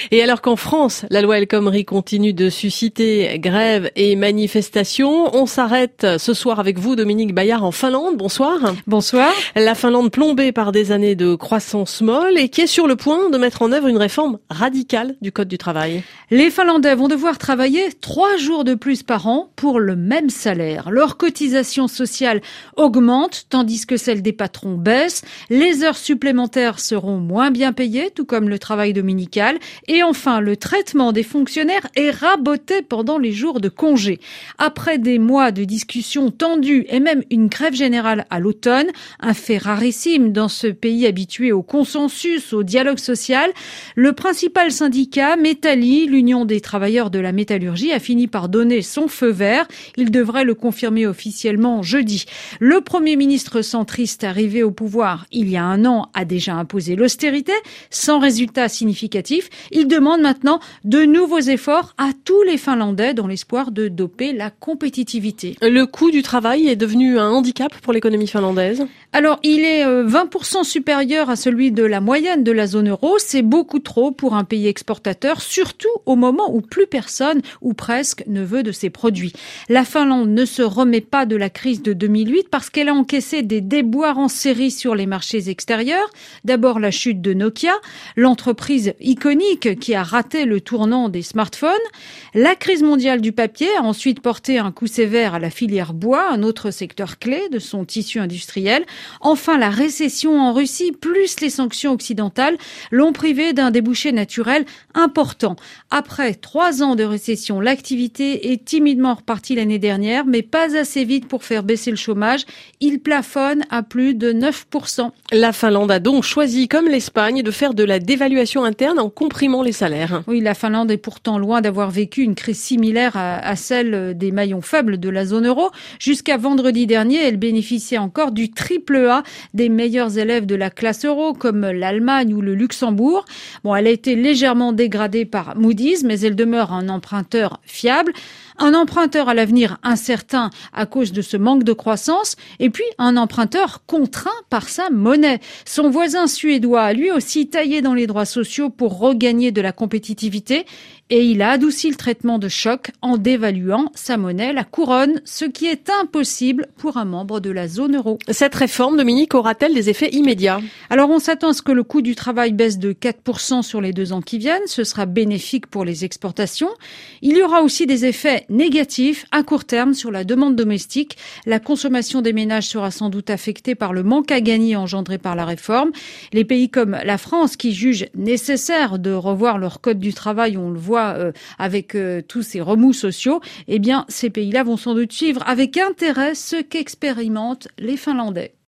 Et alors qu'en France, la loi El Khomri continue de susciter grèves et manifestations, on s'arrête ce soir avec vous, Dominique Bayard, en Finlande. Bonsoir. Bonsoir. La Finlande plombée par des années de croissance molle et qui est sur le point de mettre en œuvre une réforme radicale du Code du travail. Les Finlandais vont devoir travailler 3 jours de plus par an pour le même salaire. Leur cotisation sociale augmente tandis que celle des patrons baisse. Les heures supplémentaires seront moins bien payées, tout comme le travail dominical. Et enfin, le traitement des fonctionnaires est raboté pendant les jours de congé. Après des mois de discussions tendues et même une grève générale à l'automne, un fait rarissime dans ce pays habitué au consensus, au dialogue social, le principal syndicat, Metalli, l'Union des travailleurs de la métallurgie, a fini par donner son feu vert. Il devrait le confirmer officiellement jeudi. Le Premier ministre centriste arrivé au pouvoir il y a un an a déjà imposé l'austérité sans résultat significatif. Il demande maintenant de nouveaux efforts à tous les Finlandais dans l'espoir de doper la compétitivité. Le coût du travail est devenu un handicap pour l'économie finlandaise. Alors, il est 20% supérieur à celui de la moyenne de la zone euro. C'est beaucoup trop pour un pays exportateur, surtout au moment où plus personne, ou presque, ne veut de ses produits. La Finlande ne se remet pas de la crise de 2008 parce qu'elle a encaissé des déboires en série sur les marchés extérieurs. D'abord, la chute de Nokia, l'entreprise iconique qui a raté le tournant des smartphones. La crise mondiale du papier a ensuite porté un coup sévère à la filière bois, un autre secteur clé de son tissu industriel. Enfin, la récession en Russie, plus les sanctions occidentales, l'ont privé d'un débouché naturel important. Après 3 ans de récession, l'activité est timidement repartie l'année dernière, mais pas assez vite pour faire baisser le chômage. Il plafonne à plus de 9%. La Finlande a donc choisi, comme l'Espagne, de faire de la dévaluation interne en comprimant les salaires. Oui, la Finlande est pourtant loin d'avoir vécu une crise similaire à celle des maillons faibles de la zone euro. Jusqu'à vendredi dernier, elle bénéficiait encore du triple A des meilleurs élèves de la classe euro, comme l'Allemagne ou le Luxembourg. Bon, elle a été légèrement dégradée par Moody's, mais elle demeure un emprunteur fiable. Un emprunteur à l'avenir incertain à cause de ce manque de croissance, et puis un emprunteur contraint par sa monnaie. Son voisin suédois a lui aussi taillé dans les droits sociaux pour regagner de la compétitivité, et il a adouci le traitement de choc en dévaluant sa monnaie, la couronne, ce qui est impossible pour un membre de la zone euro. Cette réforme, Dominique, aura-t-elle des effets immédiats ? Alors on s'attend à ce que le coût du travail baisse de 4% sur les 2 ans qui viennent. Ce sera bénéfique pour les exportations. Il y aura aussi des effets négatifs à court terme sur la demande domestique. La consommation des ménages sera sans doute affectée par le manque à gagner engendré par la réforme. Les pays comme la France, qui jugent nécessaire de revoir leur code du travail, on le voit avec tous ces remous sociaux, eh bien ces pays-là vont sans doute suivre avec intérêt ce qu'expérimentent les Finlandais.